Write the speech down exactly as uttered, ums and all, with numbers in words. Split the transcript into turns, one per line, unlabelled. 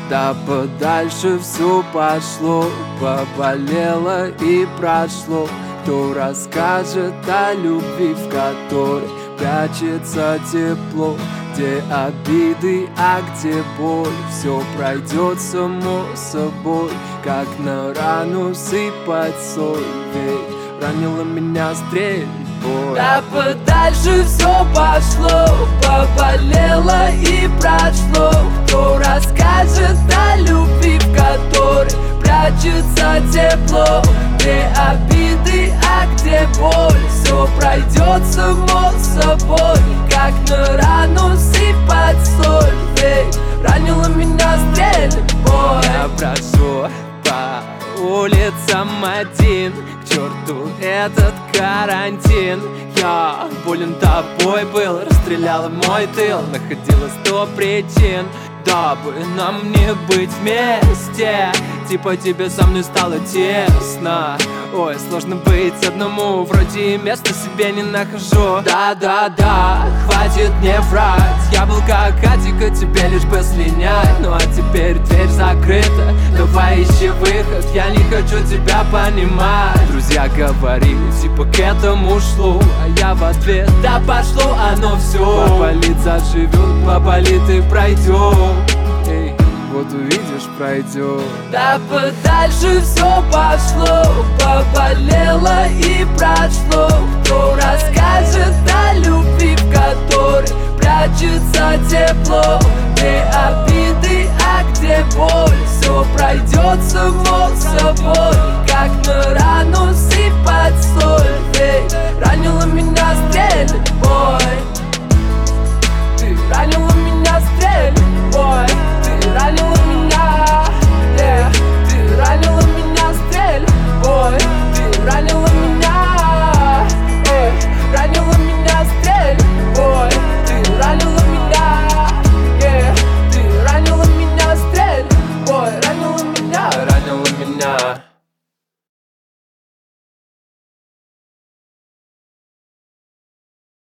Да подальше все пошло, поболело и прошло. Кто расскажет о любви, в которой прячется тепло? Где обиды, а где боль? Все пройдет само собой, как на рану сыпать соль. Ведь ранила меня стрельбой. Да подальше все пошло, поболело и прошло. Кто расскажет о любви, в которой прячется тепло? Где обиды, а где боль? Все пройдет само собой, как на рану сыпать соль. Ведь ранила меня стрельбой. Я прошу по улицам один, к черту этот карантин. Я болен тобой был, расстреляла мой тыл. Находила сто причин, дабы нам не быть вместе. Типа тебе со мной стало тесно. Ой, сложно быть одному, вроде и места себе не нахожу. Да-да-да, хватит мне врать. Я был как Атика, тебе лишь бы слинять. Ну а теперь дверь закрыта, давай ищи выход. Я не хочу тебя понимать. Друзья говорили, типа к этому шло, а я в ответ: да пошло оно все. Поболит, заживет, поболит и пройдет. Эй, вот увидишь, пройдет. Да подальше все пошло, поболело и прошло. Кто расскажет о любви, в которой прячется тепло? Где обиды, а где боль? Все пройдет само собой,